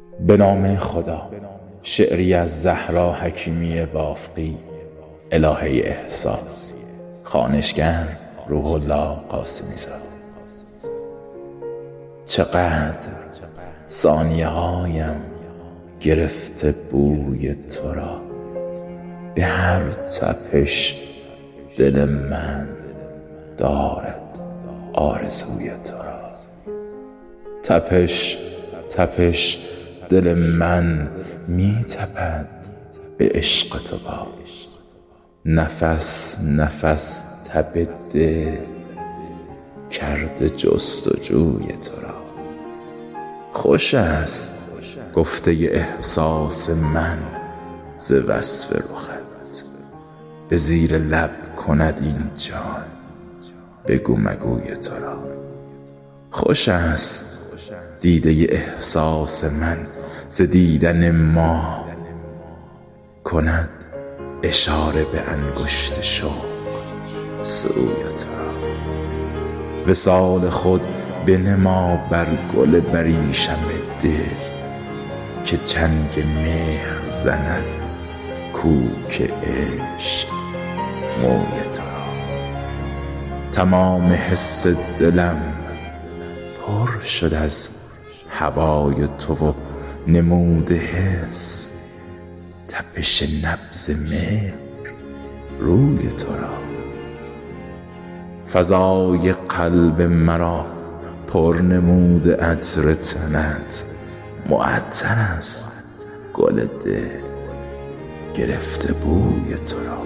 به نام خدا. شعری از زهرا حکیمی بافقی، الهه احساس. خوانشگر روح الله قاسمی زاده. چقدر ثانیه هایم گرفته بوی تو را، به هر تپش دل من دارد آرزوی تو را. تپش تپش دل من می تپد به عشق تو باز، نفس نفس تب دل کرده جستجوی تو را. خوش است گفته احساس من ز وصف رخت، به زیر لب کند این جان بگو مگوی تو را. خوش است دیده احساس من ز دیدن ما، کند اشاره به انگشت شوق سوی تو را. وصال خود بنما بر گل بریشم دل، که چنگ مهر زند کوک عشق موی تو را. تمام حس دلم پر شد از هوای تو و نموده حس تپش نبض مهر روی تو را. فضای قلب مرا پر نموده عطر تنت، معطر است گل دل گرفته بوی تو را.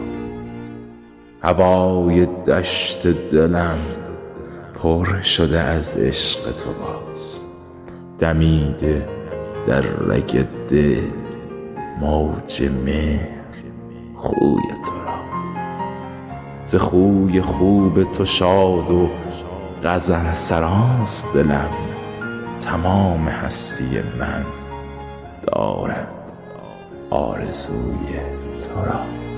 هوای دشت دلم پر شده از عشق تو باز، دمیده در رگ دل موج مهر خوی تو را. ز خوی خوب تو شاد و غزل سراست دلم، تمام هستی من دارد آرزوی تو را.